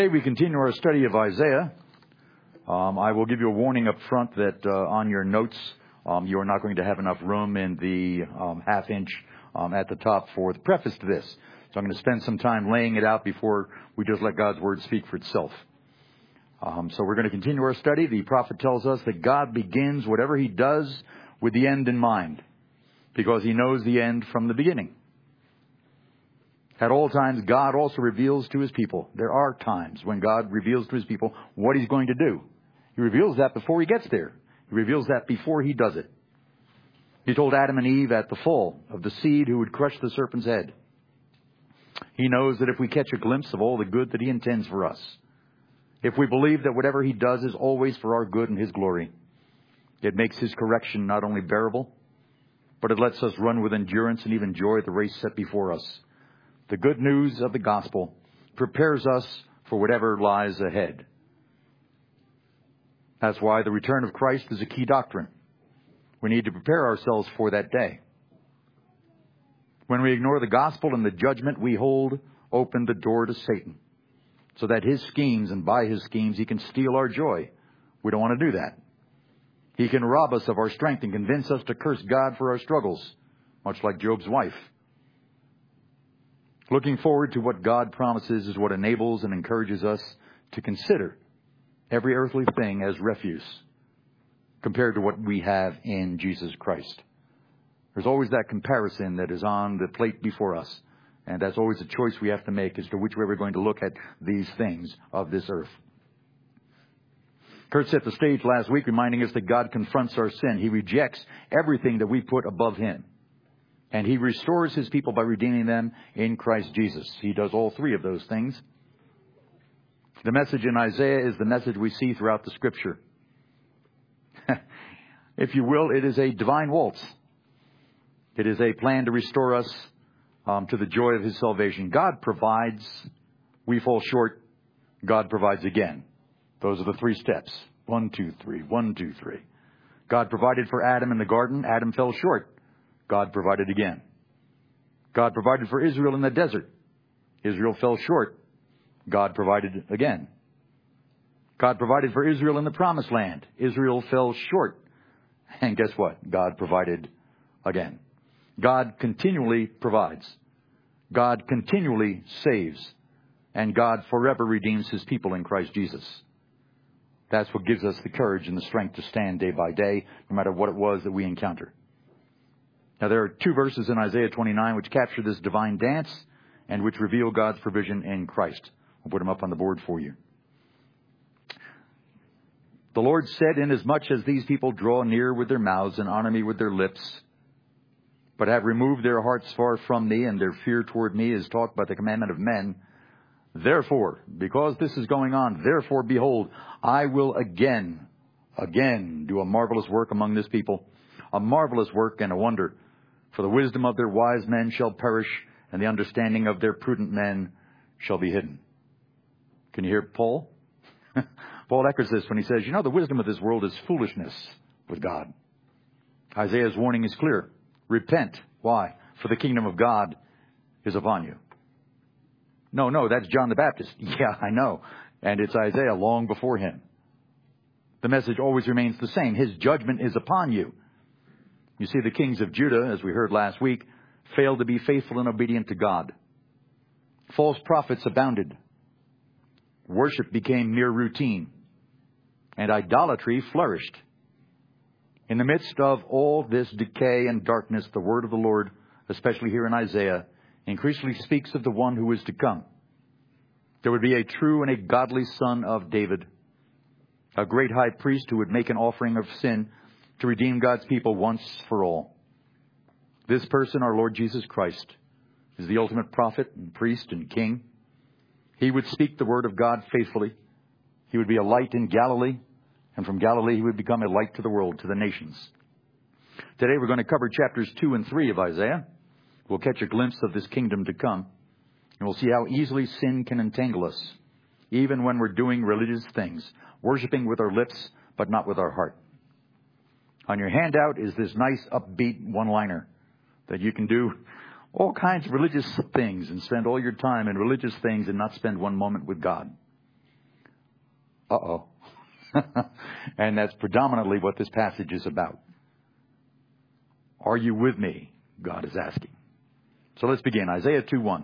Today we continue our study of Isaiah. I will give you a warning up front that on your notes you are not going to have enough room in the half inch at the top for the preface to this. So I'm going to spend some time laying it out before we just let God's Word speak for itself. So we're going to continue our study. The prophet tells us that God begins whatever He does with the end in mind, because He knows the end from the beginning. At all times, God also reveals to His people. There are times when God reveals to His people what He's going to do. He reveals that before He gets there. He reveals that before He does it. He told Adam and Eve at the fall of the seed who would crush the serpent's head. He knows that if we catch a glimpse of all the good that He intends for us, if we believe that whatever He does is always for our good and His glory, it makes His correction not only bearable, but it lets us run with endurance and even joy the race set before us. The good news of the gospel prepares us for whatever lies ahead. That's why the return of Christ is a key doctrine. We need to prepare ourselves for that day. When we ignore the gospel and the judgment, we hold open the door to Satan, so that his schemes, and by his schemes, he can steal our joy. We don't want to do that. He can rob us of our strength and convince us to curse God for our struggles, much like Job's wife. Looking forward to what God promises is what enables and encourages us to consider every earthly thing as refuse compared to what we have in Jesus Christ. There's always that comparison that is on the plate before us, and that's always a choice we have to make as to which way we're going to look at these things of this earth. Kurt set the stage last week reminding us that God confronts our sin. He rejects everything that we put above Him. And He restores His people by redeeming them in Christ Jesus. He does all three of those things. The message in Isaiah is the message we see throughout the Scripture. If you will, it is a divine waltz. It is a plan to restore us to the joy of His salvation. God provides. We fall short. God provides again. Those are the three steps. 1, 2, 3. 1, 2, 3. God provided for Adam in the garden. Adam fell short. God provided again. God provided for Israel in the desert. Israel fell short. God provided again. God provided for Israel in the promised land. Israel fell short. And guess what? God provided again. God continually provides. God continually saves. And God forever redeems His people in Christ Jesus. That's what gives us the courage and the strength to stand day by day, no matter what it was that we encounter. Now, there are two verses in Isaiah 29 which capture this divine dance and which reveal God's provision in Christ. I'll put them up on the board for you. The Lord said, "Inasmuch as these people draw near with their mouths and honor me with their lips, but have removed their hearts far from me, and their fear toward me is taught by the commandment of men, therefore," because this is going on, "therefore, behold, I will again do a marvelous work among this people, a marvelous work and a wonder. For the wisdom of their wise men shall perish, and the understanding of their prudent men shall be hidden." Can you hear Paul? Paul echoes this when he says, the wisdom of this world is foolishness with God. Isaiah's warning is clear. Repent. Why? For the kingdom of God is upon you. No, that's John the Baptist. Yeah, I know. And it's Isaiah long before him. The message always remains the same. His judgment is upon you. You see, the kings of Judah, as we heard last week, failed to be faithful and obedient to God. False prophets abounded. Worship became mere routine. And idolatry flourished. In the midst of all this decay and darkness, the word of the Lord, especially here in Isaiah, increasingly speaks of the one who is to come. There would be a true and a godly son of David, a great high priest who would make an offering of sin to redeem God's people once for all. This person, our Lord Jesus Christ, is the ultimate prophet and priest and king. He would speak the word of God faithfully. He would be a light in Galilee, and from Galilee he would become a light to the world, to the nations. Today we're going to cover chapters 2 and 3 of Isaiah. We'll catch a glimpse of this kingdom to come, and we'll see how easily sin can entangle us, even when we're doing religious things, worshiping with our lips, but not with our heart. On your handout is this nice upbeat one-liner that you can do all kinds of religious things and spend all your time in religious things and not spend one moment with God. Uh-oh. And that's predominantly what this passage is about. Are you with me? God is asking. So let's begin. Isaiah 2:1.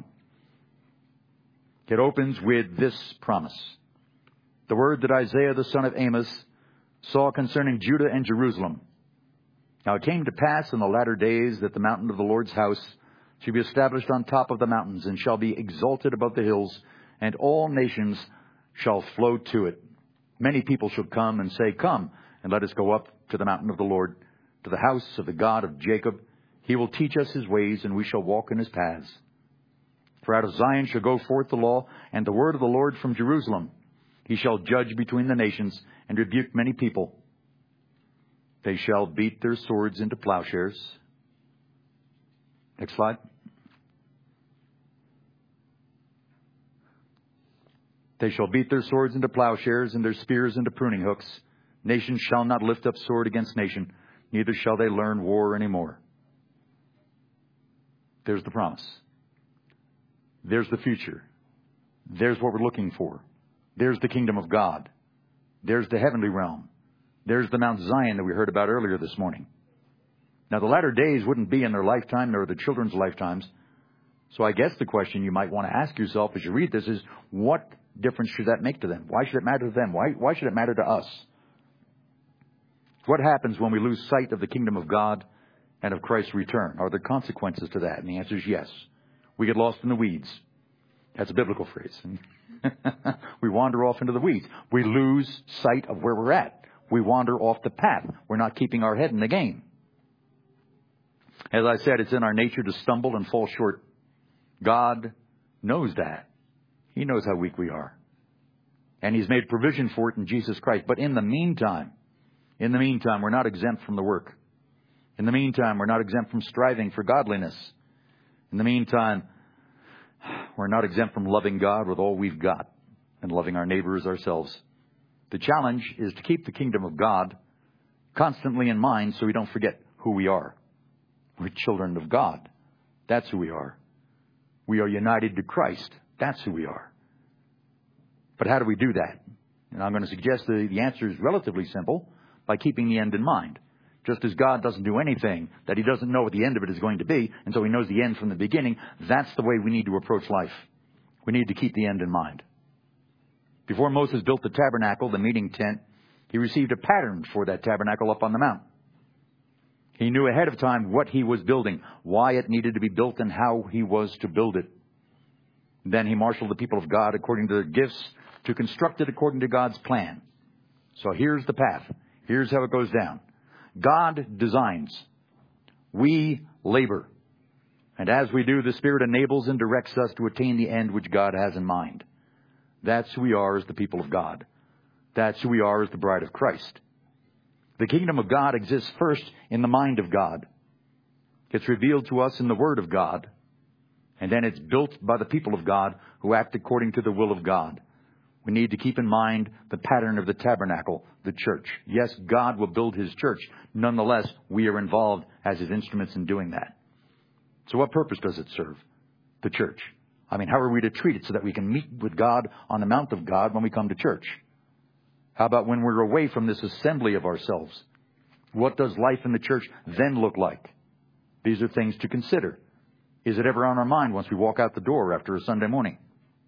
It opens with this promise. The word that Isaiah the son of Amos saw concerning Judah and Jerusalem. Now it came to pass in the latter days that the mountain of the Lord's house shall be established on top of the mountains, and shall be exalted above the hills, and all nations shall flow to it. Many people shall come and say, Come, and let us go up to the mountain of the Lord, to the house of the God of Jacob. He will teach us his ways, and we shall walk in his paths. For out of Zion shall go forth the law, and the word of the Lord from Jerusalem. He shall judge between the nations, and rebuke many people. They shall beat their swords into plowshares. Next slide. They shall beat their swords into plowshares, and their spears into pruning hooks. Nation shall not lift up sword against nation, neither shall they learn war any more. There's the promise. There's the future. There's what we're looking for. There's the kingdom of God. There's the heavenly realm. There's the Mount Zion that we heard about earlier this morning. Now, the latter days wouldn't be in their lifetime nor the children's lifetimes. So I guess the question you might want to ask yourself as you read this is, what difference should that make to them? Why should it matter to them? Why should it matter to us? What happens when we lose sight of the kingdom of God and of Christ's return? Are there consequences to that? And the answer is yes. We get lost in the weeds. That's a biblical phrase. We wander off into the weeds. We lose sight of where we're at. We wander off the path. We're not keeping our head in the game. As I said, it's in our nature to stumble and fall short. God knows that. He knows how weak we are. And he's made provision for it in Jesus Christ. But in the meantime, we're not exempt from the work. In the meantime, we're not exempt from striving for godliness. In the meantime, we're not exempt from loving God with all we've got and loving our neighbor as ourselves. The challenge is to keep the kingdom of God constantly in mind so we don't forget who we are. We're children of God. That's who we are. We are united to Christ. That's who we are. But how do we do that? And I'm going to suggest the answer is relatively simple, by keeping the end in mind. Just as God doesn't do anything that he doesn't know what the end of it is going to be, and so he knows the end from the beginning, that's the way we need to approach life. We need to keep the end in mind. Before Moses built the tabernacle, the meeting tent, he received a pattern for that tabernacle up on the mount. He knew ahead of time what he was building, why it needed to be built, and how he was to build it. Then he marshaled the people of God according to their gifts to construct it according to God's plan. So here's the path. Here's how it goes down. God designs. We labor. And as we do, the Spirit enables and directs us to attain the end which God has in mind. That's who we are as the people of God. That's who we are as the bride of Christ. The kingdom of God exists first in the mind of God. It's revealed to us in the Word of God. And then it's built by the people of God who act according to the will of God. We need to keep in mind the pattern of the tabernacle, the church. Yes, God will build his church. Nonetheless, we are involved as his instruments in doing that. So what purpose does it serve? The church. I mean, how are we to treat it so that we can meet with God on the Mount of God when we come to church? How about when we're away from this assembly of ourselves? What does life in the church then look like? These are things to consider. Is it ever on our mind once we walk out the door after a Sunday morning?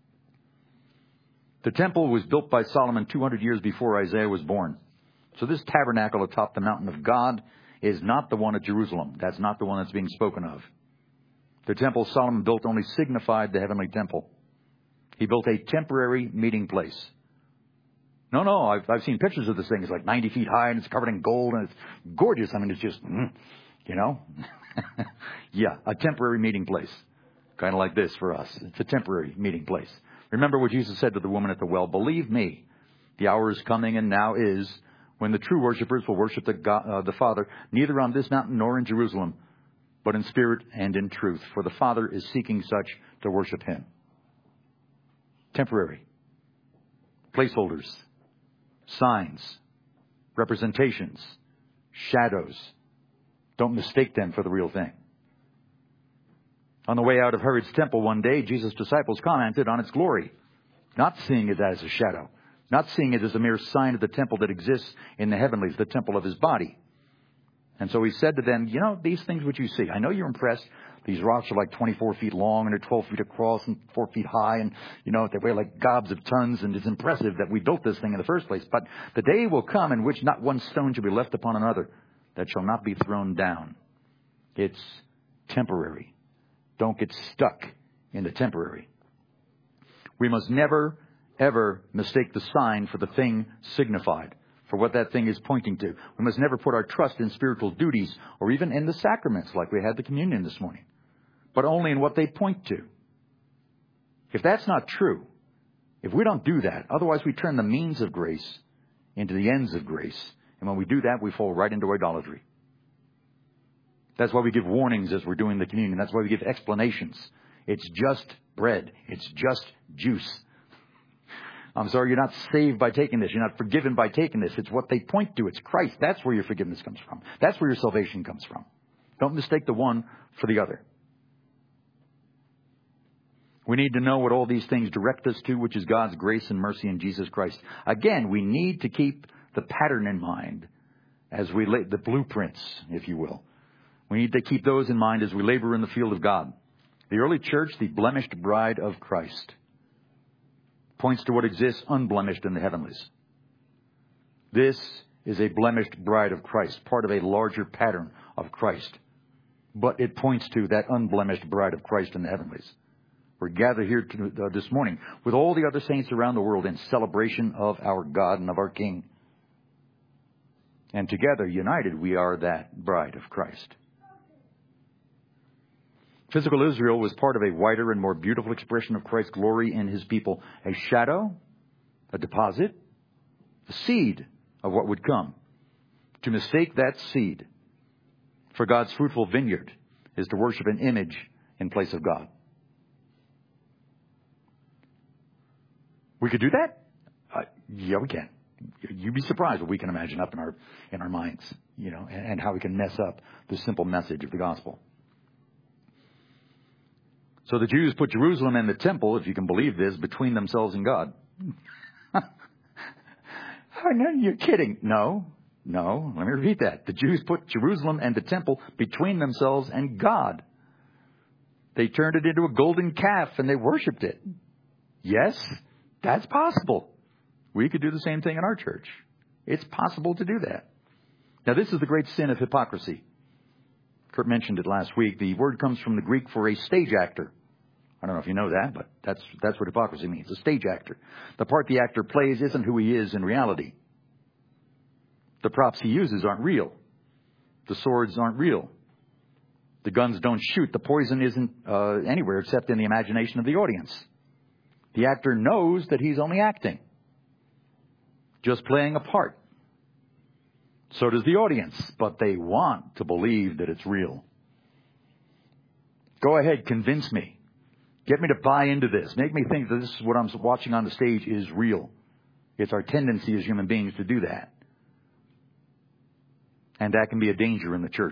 The temple was built by Solomon 200 years before Isaiah was born. So this tabernacle atop the mountain of God is not the one at Jerusalem. That's not the one that's being spoken of. The temple Solomon built only signified the heavenly temple. He built a temporary meeting place. No, I've seen pictures of this thing. It's like 90 feet high and it's covered in gold and it's gorgeous. I mean, it's just, yeah, a temporary meeting place. Kind of like this for us. It's a temporary meeting place. Remember what Jesus said to the woman at the well. Believe me, the hour is coming and now is when the true worshipers will worship the Father, neither on this mountain nor in Jerusalem, but in spirit and in truth. For the Father is seeking such to worship him. Temporary. Placeholders. Signs. Representations. Shadows. Don't mistake them for the real thing. On the way out of Herod's temple one day, Jesus' disciples commented on its glory, not seeing it as a shadow, not seeing it as a mere sign of the temple that exists in the heavenlies, the temple of his body. And so he said to them, you know, these things which you see, I know you're impressed. These rocks are like 24 feet long and they're 12 feet across and 4 feet high. And, you know, they weigh like gobs of tons. And it's impressive that we built this thing in the first place. But the day will come in which not one stone shall be left upon another that shall not be thrown down. It's temporary. Don't get stuck in the temporary. We must never, ever mistake the sign for the thing signified, for what that thing is pointing to. We must never put our trust in spiritual duties or even in the sacraments like we had the communion this morning, but only in what they point to. If that's not true, if we don't do that, otherwise we turn the means of grace into the ends of grace. And when we do that, we fall right into idolatry. That's why we give warnings as we're doing the communion. That's why we give explanations. It's just bread. It's just juice. I'm sorry, you're not saved by taking this. You're not forgiven by taking this. It's what they point to. It's Christ. That's where your forgiveness comes from. That's where your salvation comes from. Don't mistake the one for the other. We need to know what all these things direct us to, which is God's grace and mercy in Jesus Christ. Again, we need to keep the pattern in mind as we lay the blueprints, if you will. We need to keep those in mind as we labor in the field of God. The early church, the blemished bride of Christ, points to what exists unblemished in the heavenlies. This is a blemished bride of Christ, part of a larger pattern of Christ. But it points to that unblemished bride of Christ in the heavenlies. We're gathered here this morning with all the other saints around the world in celebration of our God and of our King. And together, united, we are that bride of Christ. Physical Israel was part of a wider and more beautiful expression of Christ's glory in his people. A shadow, a deposit, a seed of what would come. To mistake that seed for God's fruitful vineyard is to worship an image in place of God. We could do that? Yeah, we can. You'd be surprised what we can imagine up in our minds, you know, and how we can mess up the simple message of the gospel. So the Jews put Jerusalem and the temple, if you can believe this, between themselves and God. Oh, no, you're kidding. No. Let me repeat that. The Jews put Jerusalem and the temple between themselves and God. They turned it into a golden calf and they worshipped it. Yes, that's possible. We could do the same thing in our church. It's possible to do that. Now, this is the great sin of hypocrisy. Kurt mentioned it last week. The word comes from the Greek for a stage actor. I don't know if you know that, but that's what hypocrisy means, a stage actor. The part the actor plays isn't who he is in reality. The props he uses aren't real. The swords aren't real. The guns don't shoot. The poison isn't anywhere except in the imagination of the audience. The actor knows that he's only acting, just playing a part. So does the audience, but they want to believe that it's real. Go ahead, convince me. Get me to buy into this. Make me think that this is what I'm watching on the stage is real. It's our tendency as human beings to do that. And that can be a danger in the church.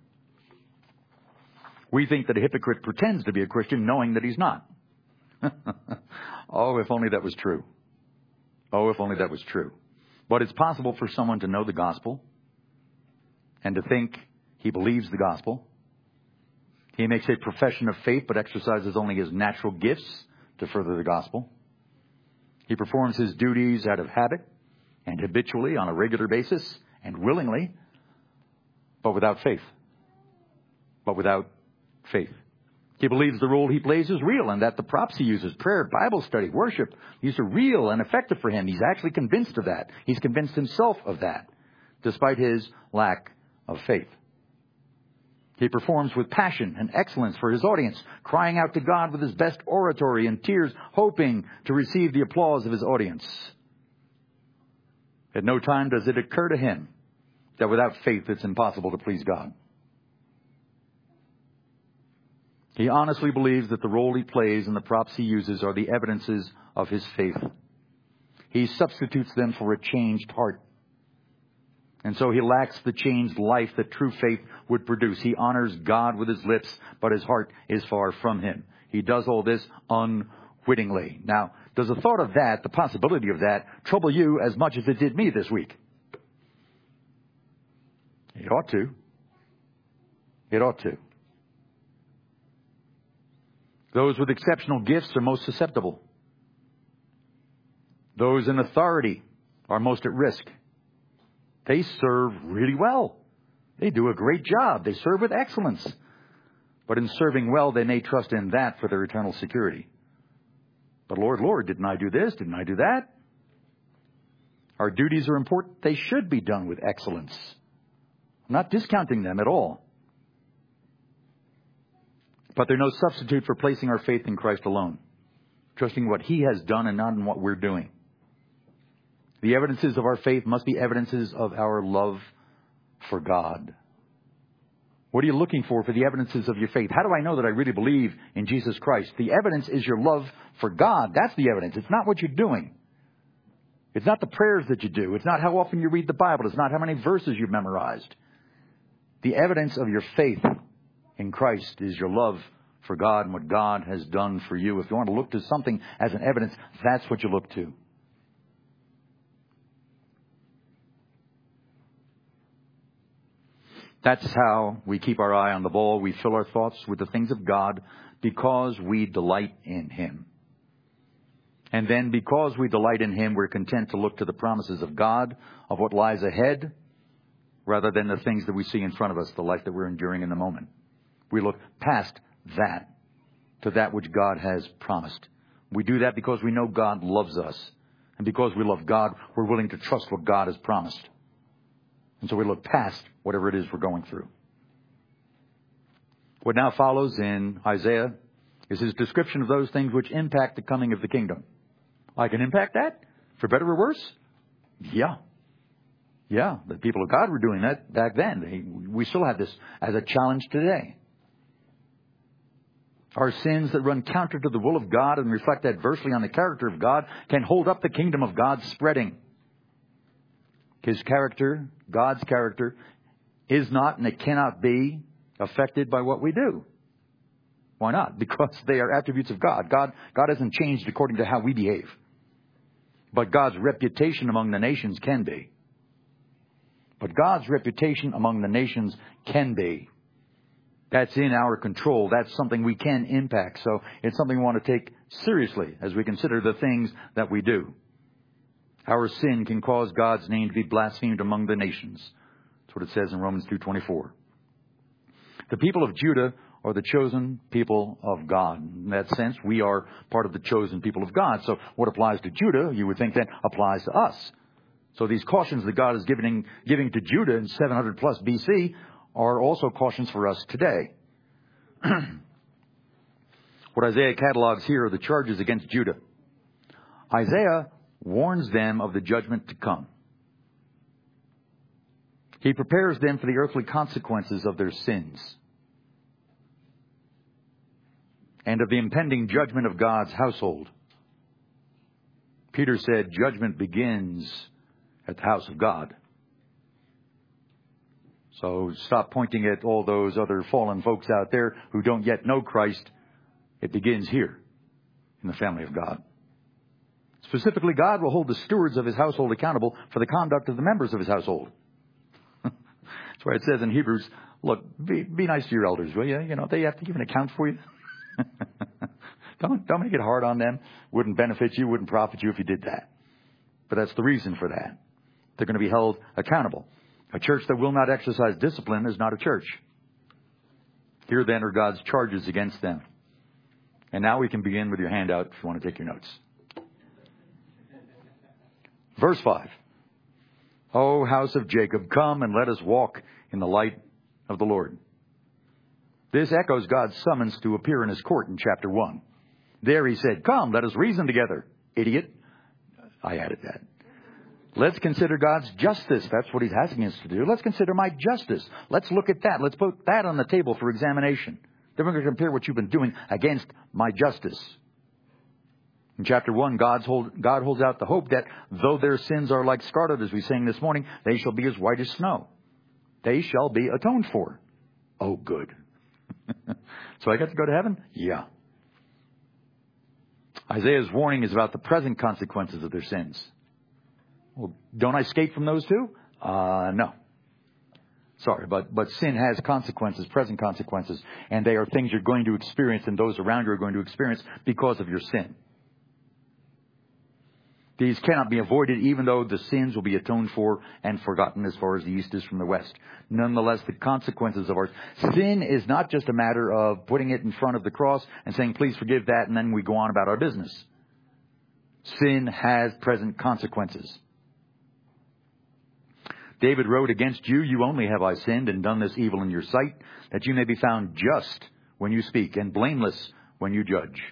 We think that a hypocrite pretends to be a Christian knowing that he's not. Oh, if only that was true. Oh, if only that was true. But it's possible for someone to know the gospel and to think he believes the gospel. He makes a profession of faith but exercises only his natural gifts to further the gospel. He performs his duties out of habit and habitually on a regular basis and willingly, but without faith. But without faith. He believes the role he plays is real and that the props he uses, prayer, Bible study, worship, these are real and effective for him. He's actually convinced of that. He's convinced himself of that, despite his lack of faith. He performs with passion and excellence for his audience, crying out to God with his best oratory and tears, hoping to receive the applause of his audience. At no time does it occur to him that without faith it's impossible to please God. He honestly believes that the role he plays and the props he uses are the evidences of his faith. He substitutes them for a changed heart. And so he lacks the changed life that true faith would produce. He honors God with his lips, but his heart is far from him. He does all this wittingly. Now, does the thought of that, the possibility of that, trouble you as much as it did me this week? It ought to. It ought to. Those with exceptional gifts are most susceptible. Those in authority are most at risk. They serve really well. They do a great job. They serve with excellence. But in serving well, they may trust in that for their eternal security. But Lord, didn't I do this? Didn't I do that? Our duties are important. They should be done with excellence. I'm not discounting them at all. But they're no substitute for placing our faith in Christ alone, trusting what He has done and not in what we're doing. The evidences of our faith must be evidences of our love for God. What are you looking for the evidences of your faith? How do I know that I really believe in Jesus Christ? The evidence is your love for God. That's the evidence. It's not what you're doing. It's not the prayers that you do. It's not how often you read the Bible. It's not how many verses you've memorized. The evidence of your faith in Christ is your love for God and what God has done for you. If you want to look to something as an evidence, that's what you look to. That's how we keep our eye on the ball. We fill our thoughts with the things of God because we delight in Him. And then because we delight in Him, we're content to look to the promises of God, of what lies ahead, rather than the things that we see in front of us, the life that we're enduring in the moment. We look past that to that which God has promised. We do that because we know God loves us. And because we love God, we're willing to trust what God has promised. And so we look past whatever it is we're going through. What now follows in Isaiah is his description of those things which impact the coming of the kingdom. I can impact that? For better or worse? Yeah. Yeah, the people of God were doing that back then. We still have this as a challenge today. Our sins that run counter to the will of God and reflect adversely on the character of God can hold up the kingdom of God spreading. His character, God's character, is not and it cannot be affected by what we do. Why not? Because they are attributes of God. God hasn't changed according to how we behave. But God's reputation among the nations can be. But God's reputation among the nations can be. That's in our control. That's something we can impact. So it's something we want to take seriously as we consider the things that we do. Our sin can cause God's name to be blasphemed among the nations. That's what it says in Romans 2:24. The people of Judah are the chosen people of God. In that sense, we are part of the chosen people of God. So what applies to Judah, you would think that applies to us. So these cautions that God is giving to Judah in 700 plus BC are also cautions for us today. What Isaiah catalogs here are the charges against Judah. Isaiah warns them of the judgment to come. He prepares them for the earthly consequences of their sins and of the impending judgment of God's household. Peter said, judgment begins at the house of God. So stop pointing at all those other fallen folks out there who don't yet know Christ. It begins here in the family of God. Specifically, God will hold the stewards of His household accountable for the conduct of the members of His household. That's why it says in Hebrews, look, be nice to your elders, will you? You know, they have to give an account for you. Don't make it hard on them. Wouldn't benefit you, wouldn't profit you if you did that. But that's the reason for that. They're going to be held accountable. A church that will not exercise discipline is not a church. Here then are God's charges against them. And now we can begin with your handout if you want to take your notes. Verse 5. O house of Jacob, come and let us walk in the light of the Lord. This echoes God's summons to appear in His court in chapter 1. There He said, come, let us reason together. Idiot. I added that. Let's consider God's justice. That's what He's asking us to do. Let's consider my justice. Let's look at that. Let's put that on the table for examination. Then we're going to compare what you've been doing against my justice. In chapter 1, God holds out the hope that though their sins are like scarlet, as we sang this morning, they shall be as white as snow. They shall be atoned for. Oh, good. So I got to go to heaven? Yeah. Isaiah's warning is about the present consequences of their sins. Well, don't I escape from those too? No. Sorry, but sin has consequences, present consequences, and they are things you're going to experience and those around you are going to experience because of your sin. These cannot be avoided, even though the sins will be atoned for and forgotten as far as the east is from the west. Nonetheless, the consequences of our sin is not just a matter of putting it in front of the cross and saying, please forgive that, and then we go on about our business. Sin has present consequences. David wrote, against you, you only have I sinned and done this evil in your sight, that you may be found just when you speak and blameless when you judge.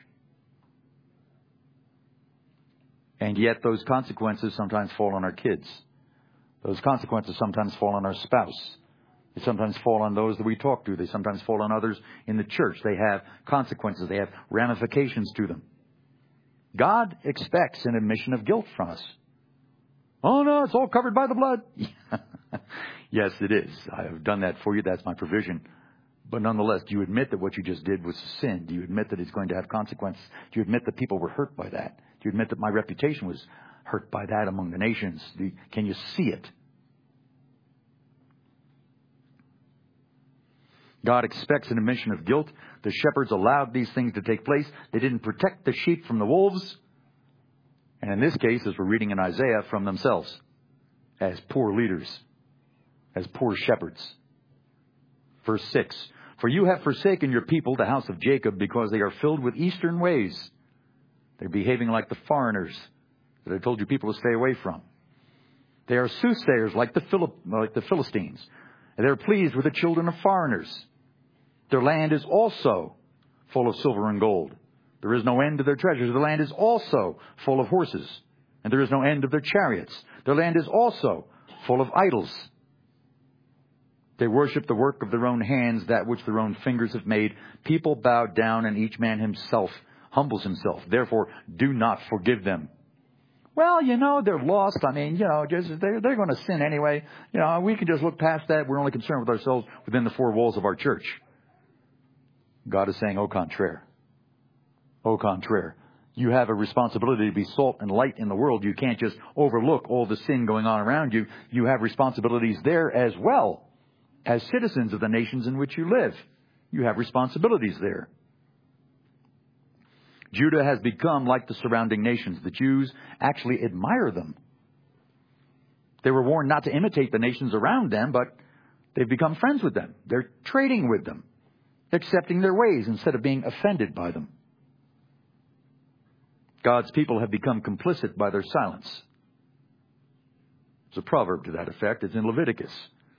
And yet those consequences sometimes fall on our kids. Those consequences sometimes fall on our spouse. They sometimes fall on those that we talk to. They sometimes fall on others in the church. They have consequences. They have ramifications to them. God expects an admission of guilt from us. Oh, no, it's all covered by the blood. Yes, it is. I have done that for you. That's my provision. But nonetheless, do you admit that what you just did was a sin? Do you admit that it's going to have consequences? Do you admit that people were hurt by that? Do you admit that my reputation was hurt by that among the nations? Can you see it? God expects an admission of guilt. The shepherds allowed these things to take place. They didn't protect the sheep from the wolves. And in this case, as we're reading in Isaiah, from themselves, as poor leaders, as poor shepherds. Verse 6, for you have forsaken your people, the house of Jacob, because they are filled with eastern ways. They're behaving like the foreigners that I told you people to stay away from. They are soothsayers like the Philistines. And they're pleased with the children of foreigners. Their land is also full of silver and gold. There is no end to their treasures. The land is also full of horses, and there is no end of their chariots. Their land is also full of idols. They worship the work of their own hands, that which their own fingers have made. People bow down, and each man himself humbles himself. Therefore, do not forgive them. Well, they're lost. They're going to sin anyway. We can just look past that. We're only concerned with ourselves within the four walls of our church. God is saying, au contraire. Au contraire. You have a responsibility to be salt and light in the world. You can't just overlook all the sin going on around you. You have responsibilities there as well. As citizens of the nations in which you live, you have responsibilities there. Judah has become like the surrounding nations. The Jews actually admire them. They were warned not to imitate the nations around them, but they've become friends with them. They're trading with them, accepting their ways instead of being offended by them. God's people have become complicit by their silence. There's a proverb to that effect. It's in Leviticus.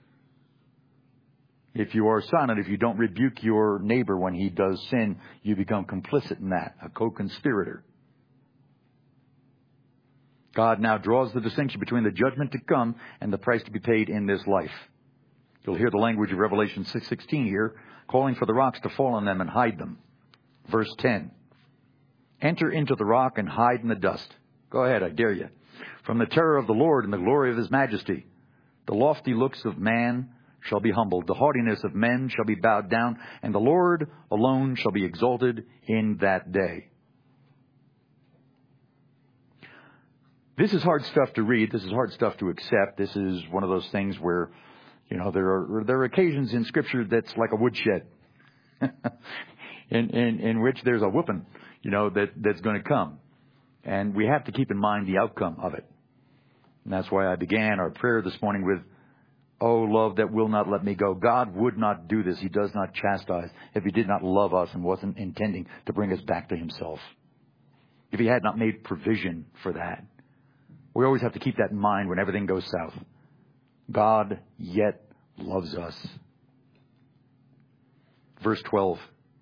If you are silent, if you don't rebuke your neighbor when he does sin, you become complicit in that, a co-conspirator. God now draws the distinction between the judgment to come and the price to be paid in this life. You'll hear the language of Revelation 6:16 here, calling for the rocks to fall on them and hide them. Verse 10. Enter into the rock and hide in the dust. Go ahead, I dare you. From the terror of the Lord and the glory of his majesty. The lofty looks of man shall be humbled. The haughtiness of men shall be bowed down. And the Lord alone shall be exalted in that day. This is hard stuff to read. This is hard stuff to accept. This is one of those things where, there are occasions in Scripture that's like a woodshed. in which there's a whooping. That's going to come. And we have to keep in mind the outcome of it. And that's why I began our prayer this morning with, oh, love that will not let me go. God would not do this. He does not chastise if he did not love us and wasn't intending to bring us back to himself. If he had not made provision for that. We always have to keep that in mind when everything goes south. God yet loves us. Verse 12.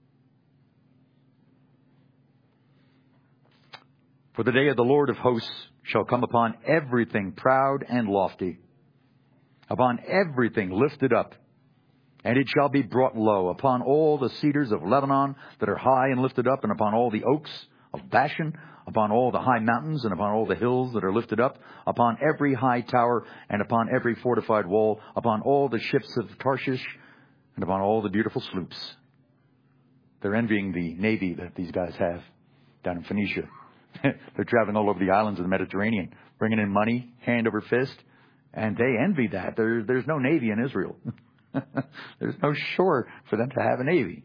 For the day of the Lord of hosts shall come upon everything proud and lofty, upon everything lifted up, and it shall be brought low, upon all the cedars of Lebanon that are high and lifted up, and upon all the oaks of Bashan, upon all the high mountains, and upon all the hills that are lifted up, upon every high tower, and upon every fortified wall, upon all the ships of Tarshish, and upon all the beautiful sloops. They're envying the navy that these guys have down in Phoenicia. They're traveling all over the islands of the Mediterranean, bringing in money, hand over fist, and they envy that. There's no navy in Israel. There's no shore for them to have a navy.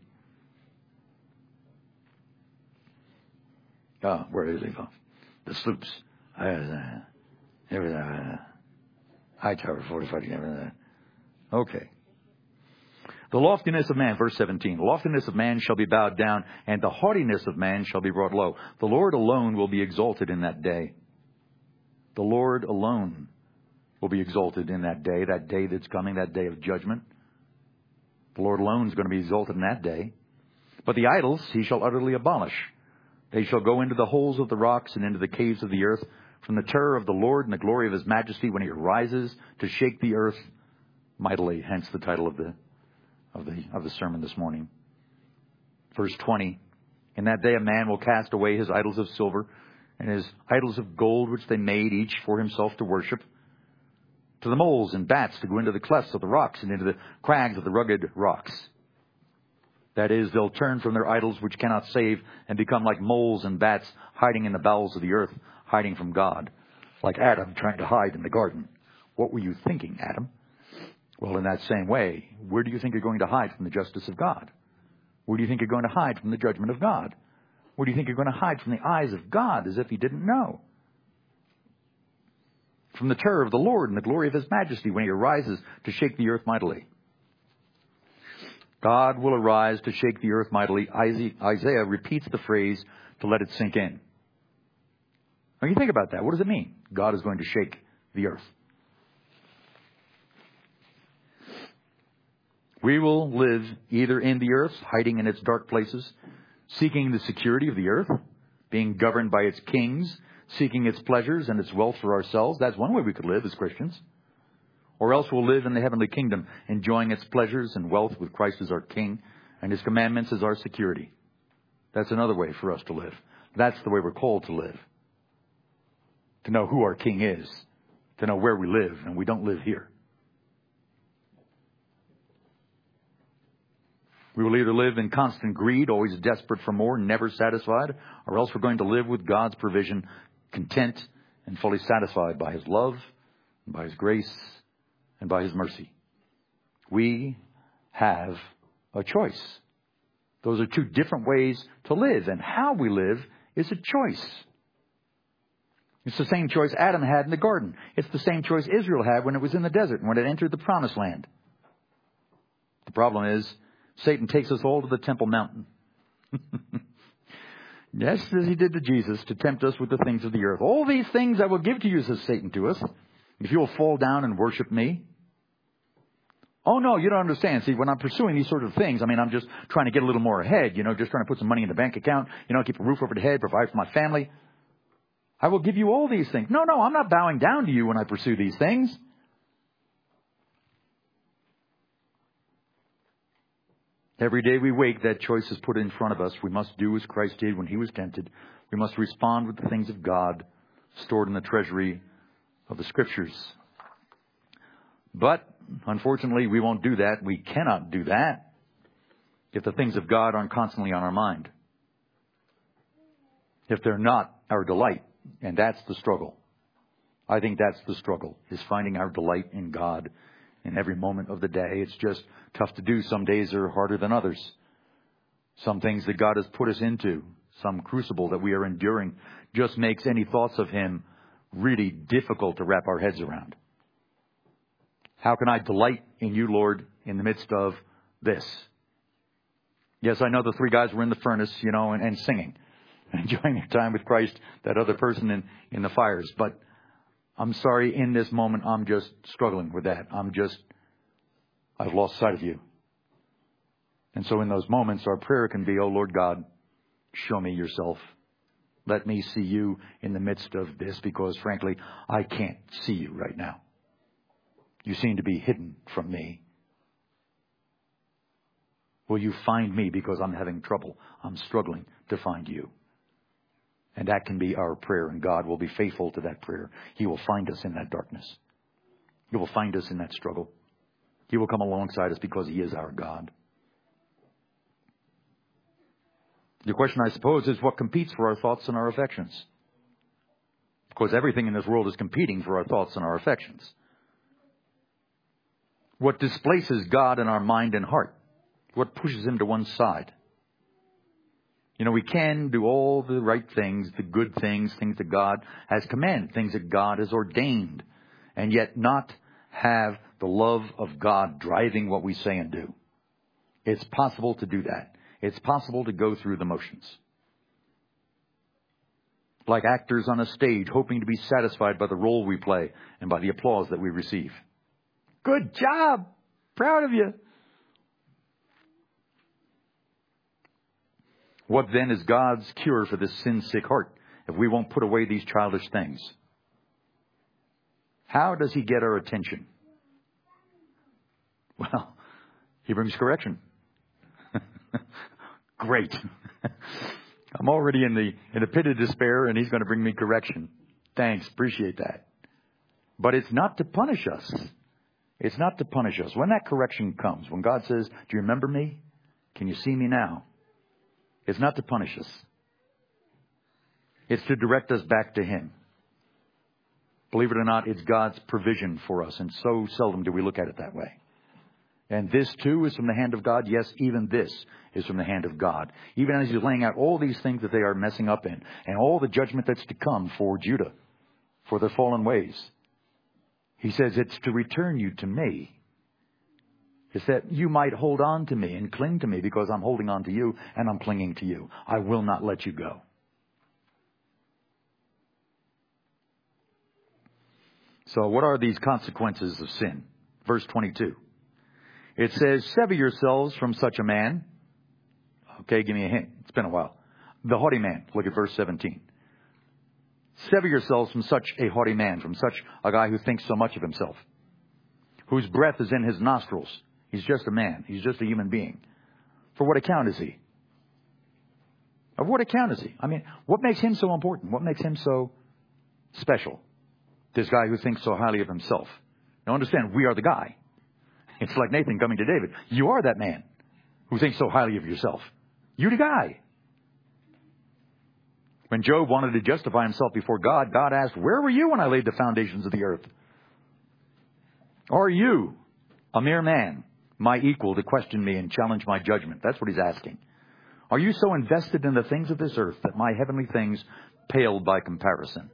Oh, where is it? The sloops. High tower, 45. Okay. The loftiness of man, verse 17. The loftiness of man shall be bowed down, and the haughtiness of man shall be brought low. The Lord alone will be exalted in that day. The Lord alone will be exalted in that day that's coming, that day of judgment. The Lord alone is going to be exalted in that day. But the idols he shall utterly abolish. They shall go into the holes of the rocks and into the caves of the earth, from the terror of the Lord and the glory of his majesty when he arises to shake the earth mightily. Hence the title of the sermon this morning. Verse 20. In that day a man will cast away his idols of silver and his idols of gold, which they made each for himself to worship, to the moles and bats to go into the clefts of the rocks and into the crags of the rugged rocks. That is, they'll turn from their idols which cannot save and become like moles and bats hiding in the bowels of the earth, hiding from God. Like Adam trying to hide in the garden. What were you thinking, Adam? Well, in that same way, where do you think you're going to hide from the justice of God? Where do you think you're going to hide from the judgment of God? Where do you think you're going to hide from the eyes of God as if he didn't know? From the terror of the Lord and the glory of his majesty when he arises to shake the earth mightily. God will arise to shake the earth mightily. Isaiah repeats the phrase to let it sink in. Now you think about that. What does it mean? God is going to shake the earth. We will live either in the earth, hiding in its dark places, seeking the security of the earth, being governed by its kings, seeking its pleasures and its wealth for ourselves. That's one way we could live as Christians. Or else we'll live in the heavenly kingdom, enjoying its pleasures and wealth with Christ as our King and his commandments as our security. That's another way for us to live. That's the way we're called to live. To know who our King is. To know where we live, and we don't live here. We will either live in constant greed, always desperate for more, never satisfied, or else we're going to live with God's provision, content and fully satisfied by his love, and by his grace, and by his mercy. We have a choice. Those are two different ways to live, and how we live is a choice. It's the same choice Adam had in the garden. It's the same choice Israel had when it was in the desert and when it entered the promised land. The problem is, Satan takes us all to the Temple Mountain. Just as he did to Jesus, to tempt us with the things of the earth. All these things I will give to you, says Satan to us, if you will fall down and worship me. Oh, no, you don't understand. See, when I'm pursuing these sort of things, I'm just trying to get a little more ahead, just trying to put some money in the bank account, keep a roof over the head, provide for my family. I will give you all these things. No, I'm not bowing down to you when I pursue these things. Every day we wake, that choice is put in front of us. We must do as Christ did when he was tempted. We must respond with the things of God stored in the treasury of the Scriptures. But, unfortunately, we won't do that. We cannot do that if the things of God aren't constantly on our mind. If they're not our delight. And that's the struggle. I think that's the struggle, is finding our delight in God in every moment of the day. It's just tough to do. Some days are harder than others. Some things that God has put us into, some crucible that we are enduring, just makes any thoughts of him really difficult to wrap our heads around. How can I delight in you, Lord, in the midst of this? Yes, I know the three guys were in the furnace, and singing, enjoying their time with Christ, that other person in the fires. But I'm sorry, in this moment, I'm just struggling with that. I've lost sight of you. And so in those moments, our prayer can be, oh Lord God, show me yourself. Let me see you in the midst of this, because frankly, I can't see you right now. You seem to be hidden from me. Will you find me, because I'm having trouble. I'm struggling to find you. And that can be our prayer, and God will be faithful to that prayer. He will find us in that darkness. He will find us in that struggle. He will come alongside us because he is our God. The question, I suppose, is what competes for our thoughts and our affections? Of course, everything in this world is competing for our thoughts and our affections. What displaces God in our mind and heart? What pushes him to one side? You know, we can do all the right things, the good things, things that God has commanded, things that God has ordained, and yet not have the love of God driving what we say and do. It's possible to do that. It's possible to go through the motions. Like actors on a stage, hoping to be satisfied by the role we play and by the applause that we receive. Good job! Proud of you! What then is God's cure for this sin-sick heart if we won't put away these childish things? How does he get our attention? Well, he brings correction. Great. I'm already in the pit of despair, and he's going to bring me correction. Thanks. Appreciate that. But it's not to punish us. It's not to punish us. When that correction comes, when God says, do you remember me? Can you see me now? It's not to punish us. It's to direct us back to him. Believe it or not, it's God's provision for us. And so seldom do we look at it that way. And this too is from the hand of God. Yes, even this is from the hand of God. Even as he's laying out all these things that they are messing up in. And all the judgment that's to come for Judah. For their fallen ways. He says it's to return you to me. It's that you might hold on to me and cling to me because I'm holding on to you and I'm clinging to you. I will not let you go. So what are these consequences of sin? Verse 22. It says, sever yourselves from such a man. Okay, give me a hint. It's been a while. The haughty man. Look at verse 17. Sever yourselves from such a haughty man, from such a guy who thinks so much of himself, whose breath is in his nostrils. He's just a man. He's just a human being. For what account is he? Of what account is he? I mean, what makes him so important? What makes him so special? This guy who thinks so highly of himself. Now understand, we are the guy. It's like Nathan coming to David. You are that man who thinks so highly of yourself. You're the guy. When Job wanted to justify himself before God, God asked, where were you when I laid the foundations of the earth? Are you, a mere man, my equal to question me and challenge my judgment? That's what he's asking. Are you so invested in the things of this earth that my heavenly things pale by comparison?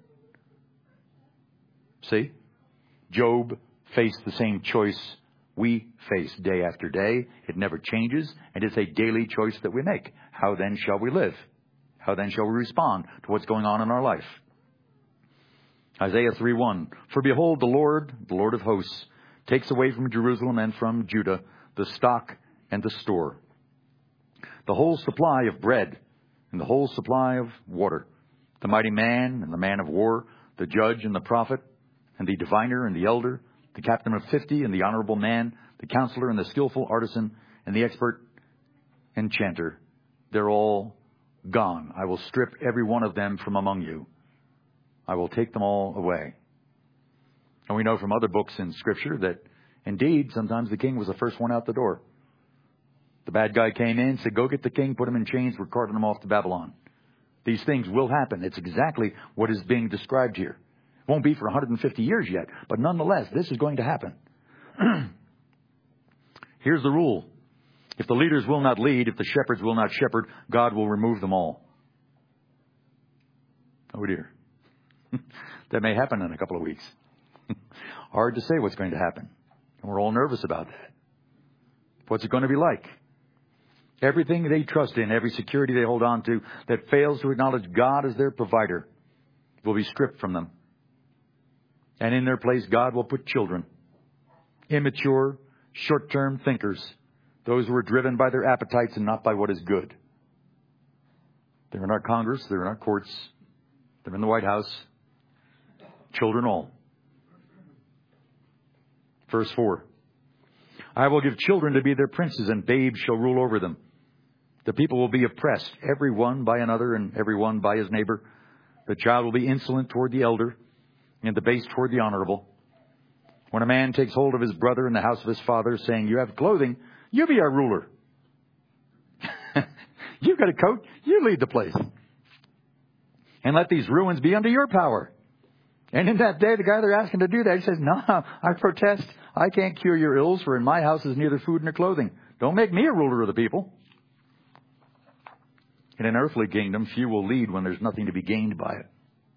See? Job faced the same choice we face day after day. It never changes, and it's a daily choice that we make. How then shall we live? How then shall we respond to what's going on in our life? Isaiah 3:1. For behold, the Lord of hosts, takes away from Jerusalem and from Judah the stock and the store, the whole supply of bread and the whole supply of water, the mighty man and the man of war, the judge and the prophet, and the diviner and the elder, the captain of 50 and the honorable man, the counselor and the skillful artisan and the expert enchanter. They're all gone. I will strip every one of them from among you. I will take them all away. And we know from other books in Scripture that indeed sometimes the king was the first one out the door. The bad guy came in, said, go get the king, put him in chains, we're carting him off to Babylon. These things will happen. It's exactly what is being described here. It won't be for 150 years yet, but nonetheless, this is going to happen. Here's the rule. If the leaders will not lead, if the shepherds will not shepherd, God will remove them all. Oh dear. That may happen in a couple of weeks. Hard to say what's going to happen. And we're all nervous about that. What's it going to be like? Everything they trust in, every security they hold on to that fails to acknowledge God as their provider will be stripped from them. And in their place, God will put children. Immature, short-term thinkers. Those who are driven by their appetites and not by what is good. They're in our Congress. They're in our courts. They're in the White House. Children all. Verse 4. I will give children to be their princes, and babes shall rule over them. The people will be oppressed, every one by another, and every one by his neighbor. The child will be insolent toward the elder, and the base toward the honorable. When a man takes hold of his brother in the house of his father, saying, you have clothing, you be our ruler. You've got a coat, you lead the place. And let these ruins be under your power. And in that day, the guy they're asking to do that, he says, no, I protest. I can't cure your ills, for in my house is neither food nor clothing. Don't make me a ruler of the people. In an earthly kingdom, few will lead when there's nothing to be gained by it.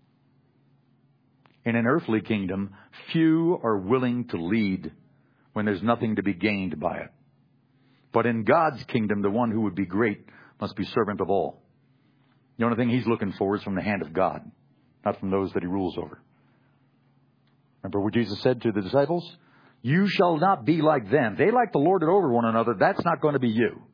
In an earthly kingdom, few are willing to lead when there's nothing to be gained by it. But in God's kingdom, the one who would be great must be servant of all. The only thing he's looking for is from the hand of God, not from those that he rules over. Remember what Jesus said to the disciples? You shall not be like them. They like to lord it over one another. That's not going to be you.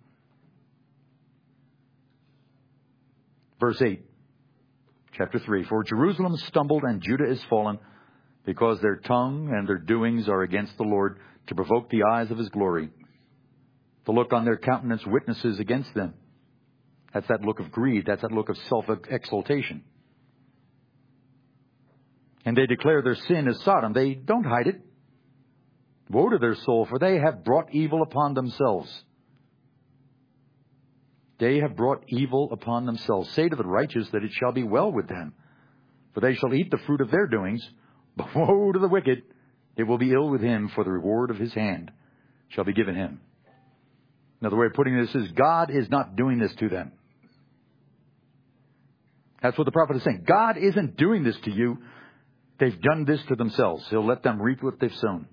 Verse 8, chapter 3. For Jerusalem stumbled and Judah is fallen, because their tongue and their doings are against the Lord, to provoke the eyes of his glory. The look on their countenance witnesses against them. That's that look of greed. That's that look of self-exaltation. And they declare their sin as Sodom. They don't hide it. Woe to their soul, for they have brought evil upon themselves. They have brought evil upon themselves. Say to the righteous that it shall be well with them, for they shall eat the fruit of their doings. But woe to the wicked, it will be ill with him, for the reward of his hand shall be given him. Another way of putting this is, God is not doing this to them. That's what the prophet is saying. God isn't doing this to you. They've done this to themselves. He'll let them reap what they've sown.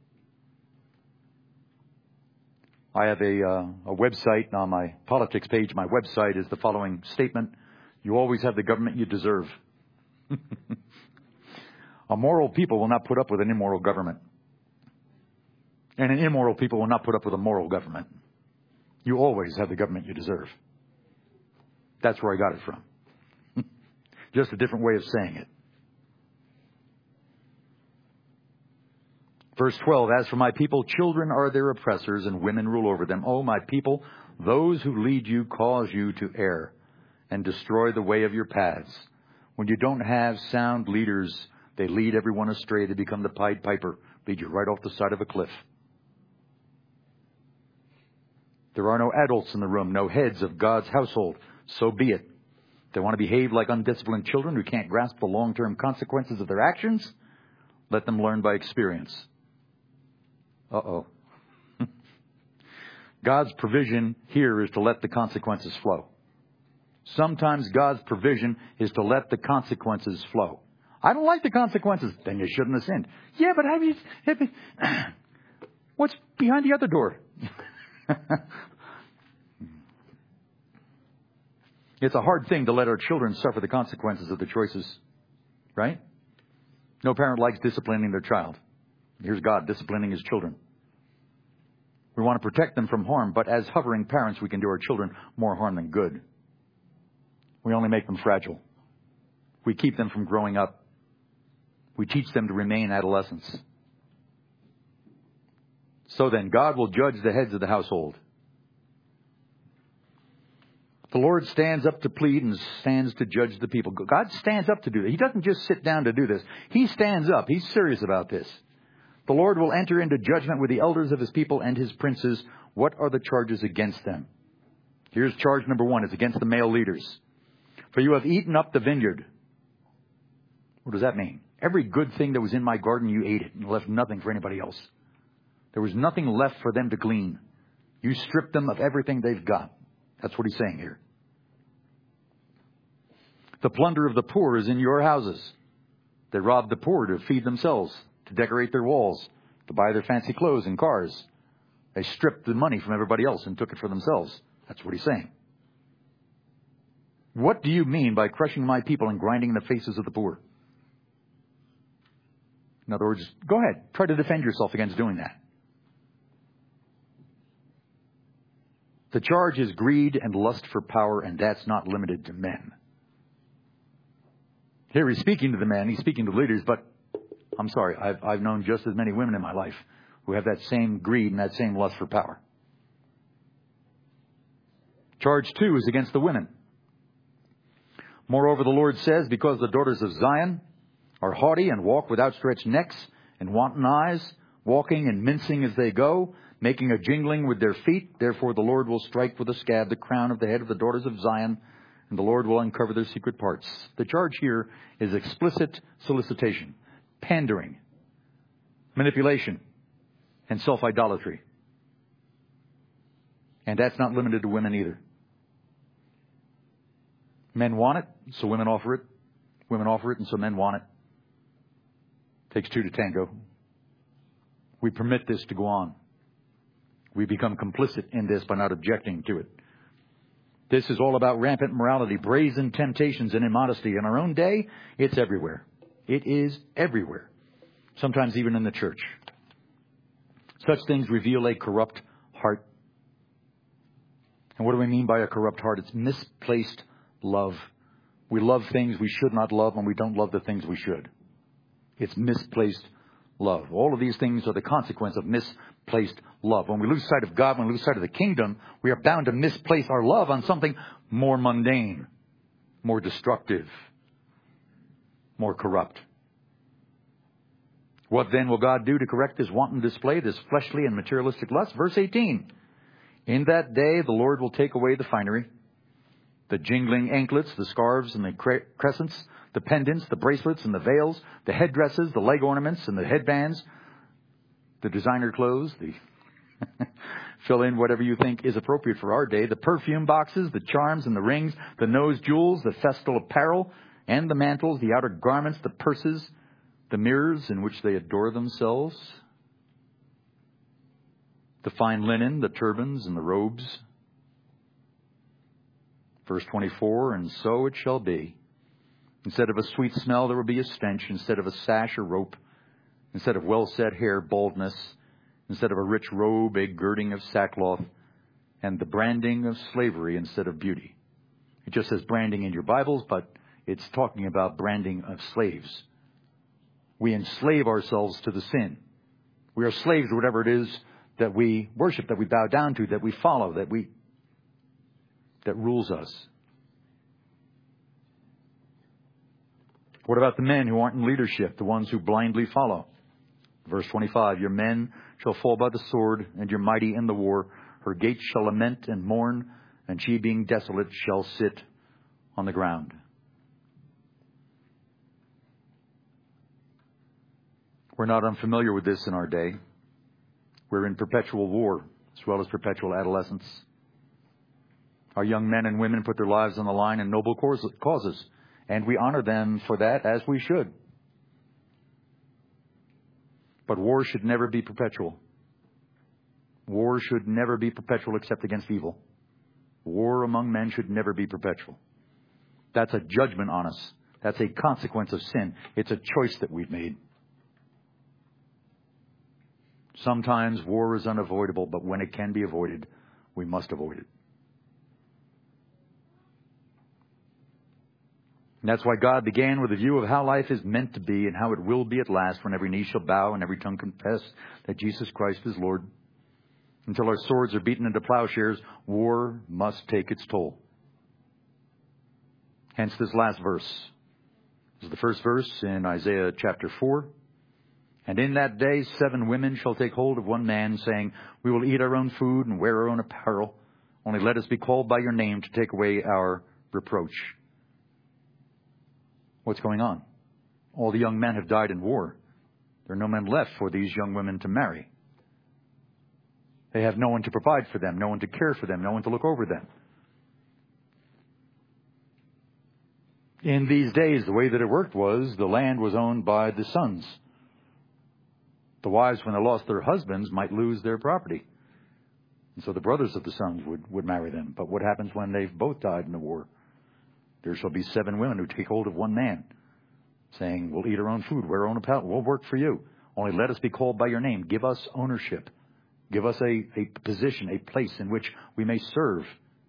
I have a website on my politics page. My website is the following statement. You always have the government you deserve. A moral people will not put up with an immoral government. And an immoral people will not put up with a moral government. You always have the government you deserve. That's where I got it from. Just a different way of saying it. Verse 12, as for my people, children are their oppressors and women rule over them. O my people, those who lead you cause you to err and destroy the way of your paths. When you don't have sound leaders, they lead everyone astray. They become the Pied Piper, lead you right off the side of a cliff. There are no adults in the room, no heads of God's household. So be it. They want to behave like undisciplined children who can't grasp the long-term consequences of their actions. Let them learn by experience. Uh-oh. God's provision here is to let the consequences flow. Sometimes God's provision is to let the consequences flow. I don't like the consequences. Then you shouldn't have sinned. Yeah, but what's behind the other door? It's a hard thing to let our children suffer the consequences of their choices. Right? No parent likes disciplining their child. Here's God disciplining his children. We want to protect them from harm, but as hovering parents, we can do our children more harm than good. We only make them fragile. We keep them from growing up. We teach them to remain adolescents. So then, God will judge the heads of the household. The Lord stands up to plead and stands to judge the people. God stands up to do that. He doesn't just sit down to do this. He stands up. He's serious about this. The Lord will enter into judgment with the elders of his people and his princes. What are the charges against them? Here's charge number 1. It's against the male leaders. For you have eaten up the vineyard. What does that mean? Every good thing that was in my garden, you ate it and left nothing for anybody else. There was nothing left for them to glean. You stripped them of everything they've got. That's what he's saying here. The plunder of the poor is in your houses. They robbed the poor to feed themselves, to decorate their walls, to buy their fancy clothes and cars. They stripped the money from everybody else and took it for themselves. That's what he's saying. What do you mean by crushing my people and grinding the faces of the poor? In other words, go ahead. Try to defend yourself against doing that. The charge is greed and lust for power, and that's not limited to men. Here he's speaking to the men, he's speaking to leaders, but I'm sorry, I've known just as many women in my life who have that same greed and that same lust for power. Charge 2 is against the women. Moreover, the Lord says, because the daughters of Zion are haughty and walk with outstretched necks and wanton eyes, walking and mincing as they go, making a jingling with their feet. Therefore the Lord will strike with a scab the crown of the head of the daughters of Zion, and the Lord will uncover their secret parts. The charge here is explicit solicitation, pandering, manipulation, and self-idolatry. And that's not limited to women either. Men want it, so women offer it. Women offer it, and so men want it. Takes two to tango. We permit this to go on. We become complicit in this by not objecting to it. This is all about rampant morality, brazen temptations, and immodesty. In our own day, it's everywhere. It is everywhere. Sometimes even in the church. Such things reveal a corrupt heart. And what do we mean by a corrupt heart? It's misplaced love. We love things we should not love, and we don't love the things we should. It's misplaced love. All of these things are the consequence of misplaced love. When we lose sight of God, when we lose sight of the kingdom, we are bound to misplace our love on something more mundane, more destructive, more corrupt. What then will God do to correct this wanton display, this fleshly and materialistic lust? Verse 18. In that day the Lord will take away the finery, the jingling anklets, the scarves and the crescents, the pendants, the bracelets and the veils, the headdresses, the leg ornaments and the headbands, the designer clothes, the fill in whatever you think is appropriate for our day, the perfume boxes, the charms and the rings, the nose jewels, the festal apparel and the mantles, the outer garments, the purses, the mirrors in which they adore themselves, the fine linen, the turbans and the robes. Verse 24, and so it shall be. Instead of a sweet smell, there will be a stench. Instead of a sash, a rope. Instead of well-set hair, baldness. Instead of a rich robe, a girding of sackcloth. And the branding of slavery instead of beauty. It just says branding in your Bibles, but it's talking about branding of slaves. We enslave ourselves to the sin. We are slaves to whatever it is that we worship, that we bow down to, that we follow, that rules us. What about the men who aren't in leadership, the ones who blindly follow? Verse 25, your men shall fall by the sword, and your mighty in the war. Her gates shall lament and mourn, and she being desolate shall sit on the ground. We're not unfamiliar with this in our day. We're in perpetual war, as well as perpetual adolescence. Our young men and women put their lives on the line in noble causes, and we honor them for that, as we should. But war should never be perpetual. War should never be perpetual except against evil. War among men should never be perpetual. That's a judgment on us. That's a consequence of sin. It's a choice that we've made. Sometimes war is unavoidable, but when it can be avoided, we must avoid it. And that's why God began with a view of how life is meant to be and how it will be at last, when every knee shall bow and every tongue confess that Jesus Christ is Lord. Until our swords are beaten into plowshares, war must take its toll. Hence this last verse. This is the first verse in Isaiah chapter 4. And in that day 7 women shall take hold of one man, saying, we will eat our own food and wear our own apparel. Only let us be called by your name to take away our reproach. What's going on? All the young men have died in war. There are no men left for these young women to marry. They have no one to provide for them, no one to care for them, no one to look over them. In these days, the way that it worked was the land was owned by the sons. The wives, when they lost their husbands, might lose their property. And so the brothers of the sons would marry them. But what happens when they've both died in the war? There shall be 7 women who take hold of one man, saying, we'll eat our own food, wear our own apparel, we'll work for you. Only let us be called by your name. Give us ownership. Give us a position, a place in which we may serve.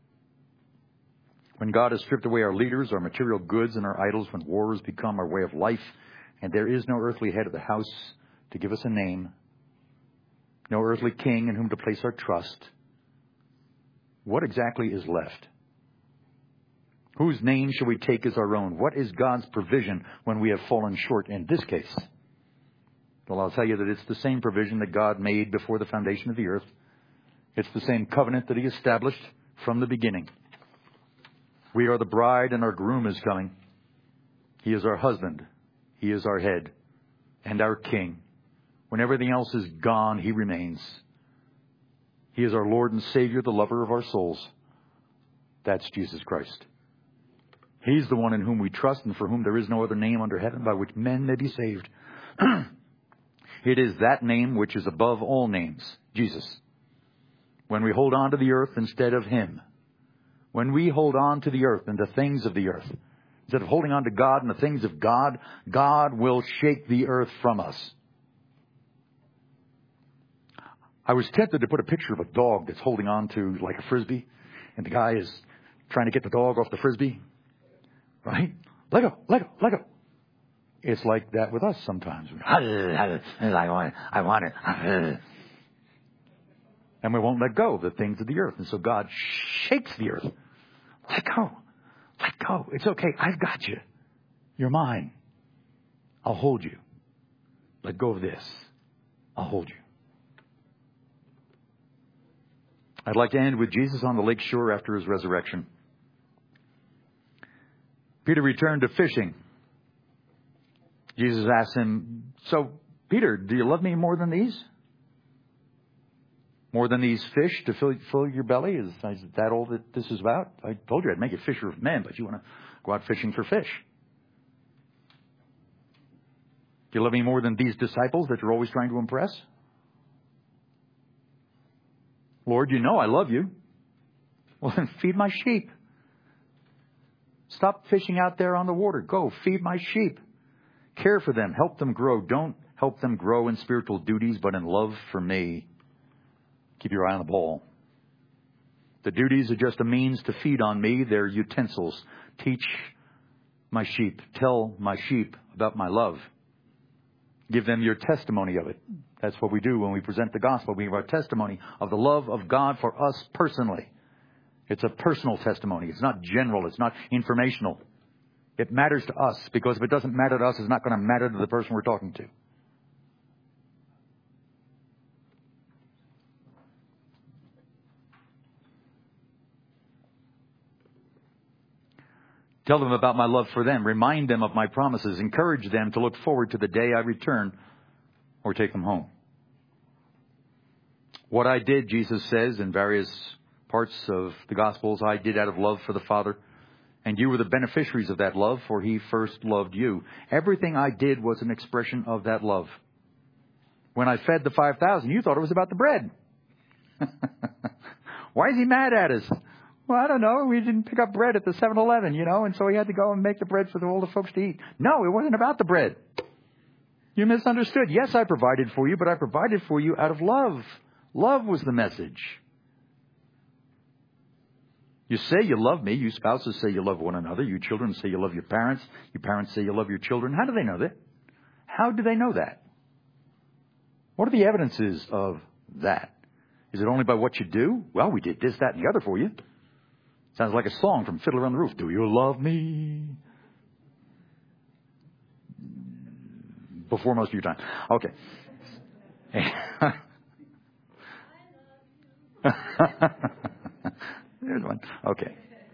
When God has stripped away our leaders, our material goods, and our idols, when war has become our way of life, and there is no earthly head of the house to give us a name, no earthly king in whom to place our trust, what exactly is left? Whose name shall we take as our own? What is God's provision when we have fallen short in this case? Well, I'll tell you that it's the same provision that God made before the foundation of the earth. It's the same covenant that He established from the beginning. We are the bride and our groom is coming. He is our husband. He is our head and our king. When everything else is gone, He remains. He is our Lord and Savior, the lover of our souls. That's Jesus Christ. He's the one in whom we trust and for whom there is no other name under heaven by which men may be saved. It is that name which is above all names, Jesus. When we hold on to the earth instead of Him, when we hold on to the earth and the things of the earth, instead of holding on to God and the things of God, God will shake the earth from us. I was tempted to put a picture of a dog that's holding on to like a frisbee, and the guy is trying to get the dog off the frisbee. Right? Let go, let go, let go. It's like that with us sometimes. I want it. And we won't let go of the things of the earth. And so God shakes the earth. Let go. Let go. It's okay. I've got you. You're mine. I'll hold you. Let go of this. I'll hold you. I'd like to end with Jesus on the lake shore after His resurrection. Peter returned to fishing. Jesus asked him, so, Peter, do you love me more than these? More than these fish to fill your belly? Is that all that this is about? I told you I'd make you fisher of men, but you want to go out fishing for fish. Do you love me more than these disciples that you're always trying to impress? Lord, you know I love you. Well, then feed my sheep. Stop fishing out there on the water. Go feed my sheep. Care for them. Help them grow. Don't help them grow in spiritual duties, but in love for me. Keep your eye on the ball. The duties are just a means to feed on me. They're utensils. Teach my sheep. Tell my sheep about my love. Give them your testimony of it. That's what we do when we present the gospel. We give our testimony of the love of God for us personally. It's a personal testimony. It's not general. It's not informational. It matters to us, because if it doesn't matter to us, it's not going to matter to the person we're talking to. Tell them about my love for them. Remind them of my promises. Encourage them to look forward to the day I return or take them home. What I did, Jesus says in various parts of the Gospels, I did out of love for the Father. And you were the beneficiaries of that love, for He first loved you. Everything I did was an expression of that love. When I fed the 5,000, you thought it was about the bread. Why is He mad at us? Well, I don't know. We didn't pick up bread at the 7-Eleven, and so He had to go and make the bread for all the folks to eat. No, it wasn't about the bread. You misunderstood. Yes, I provided for you, but I provided for you out of love. Love was the message. You say you love me. You spouses say you love one another. You children say you love your parents. Your parents say you love your children. How do they know that? How do they know that? What are the evidences of that? Is it only by what you do? Well, we did this, that, and the other for you. Sounds like a song from Fiddler on the Roof. Do you love me? Before most of your time. Okay. There's one. Okay.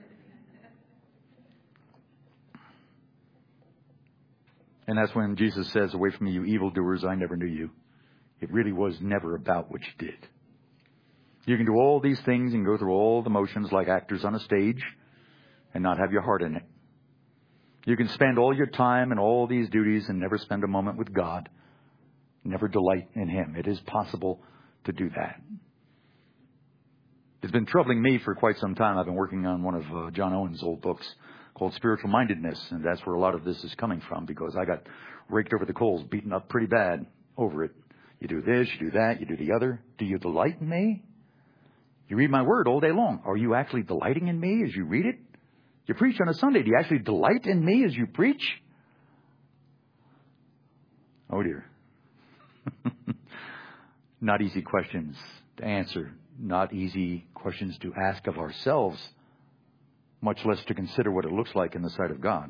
And that's when Jesus says, away from me, you evildoers, I never knew you. It really was never about what you did. You can do all these things and go through all the motions like actors on a stage and not have your heart in it. You can spend all your time in all these duties and never spend a moment with God, never delight in Him. It is possible to do that. It's been troubling me for quite some time. I've been working on one of John Owen's old books called Spiritual Mindedness, and that's where a lot of this is coming from, because I got raked over the coals, beaten up pretty bad over it. You do this, you do that, you do the other. Do you delight in me? You read my word all day long. Are you actually delighting in me as you read it? You preach on a Sunday. Do you actually delight in me as you preach? Oh, dear. Not easy questions to answer. Not easy questions to ask of ourselves, much less to consider what it looks like in the sight of God.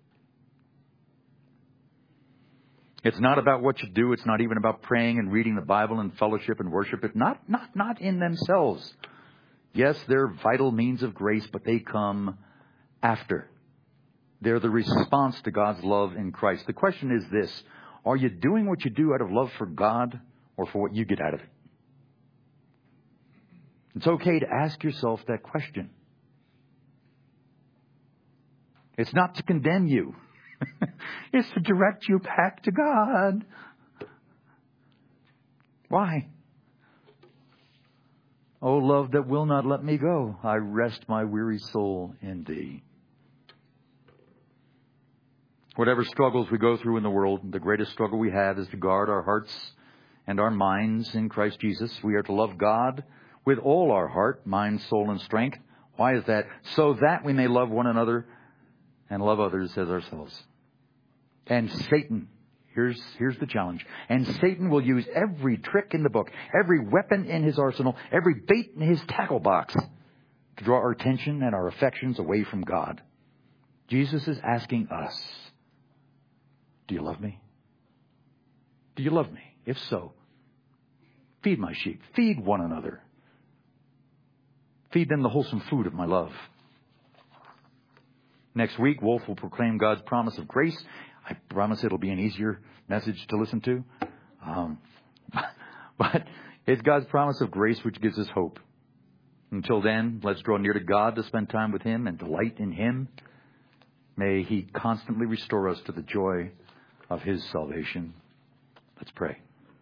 It's not about what you do. It's not even about praying and reading the Bible and fellowship and worship. It's not in themselves. Yes, they're vital means of grace, but they come after. They're the response to God's love in Christ. The question is this: are you doing what you do out of love for God or for what you get out of it? It's okay to ask yourself that question. It's not to condemn you. It's to direct you back to God. Why? O love that will not let me go, I rest my weary soul in Thee. Whatever struggles we go through in the world, the greatest struggle we have is to guard our hearts and our minds in Christ Jesus. We are to love God with all our heart, mind, soul, and strength. Why is that? So that we may love one another and love others as ourselves. And Satan, here's the challenge. And Satan will use every trick in the book, every weapon in his arsenal, every bait in his tackle box to draw our attention and our affections away from God. Jesus is asking us, do you love me? Do you love me? If so, feed my sheep. Feed one another. Feed them the wholesome food of my love. Next week, Wolf will proclaim God's promise of grace. I promise it'll be an easier message to listen to. But it's God's promise of grace which gives us hope. Until then, let's draw near to God to spend time with Him and delight in Him. May He constantly restore us to the joy of His salvation. Let's pray.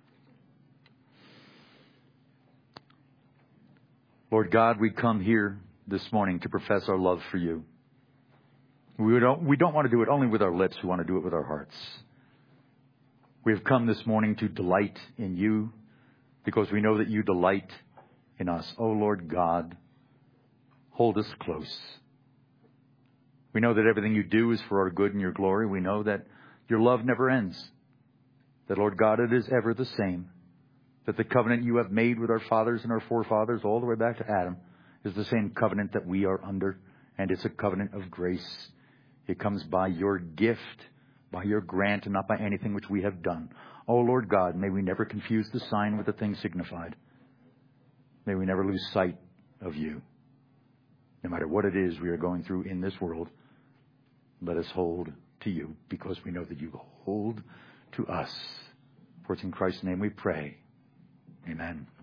Lord God, we come here this morning to profess our love for You. We don't want to do it only with our lips. We want to do it with our hearts. We have come this morning to delight in You because we know that You delight in us. Oh, Lord God, hold us close. We know that everything You do is for our good and Your glory. We know that Your love never ends. That, Lord God, it is ever the same. That the covenant You have made with our fathers and our forefathers all the way back to Adam is the same covenant that we are under. And it's a covenant of grace. It comes by Your gift, by Your grant, and not by anything which we have done. Oh, Lord God, may we never confuse the sign with the thing signified. May we never lose sight of You. No matter what it is we are going through in this world, let us hold to You because we know that You hold to us. For it's in Christ's name we pray. Amen.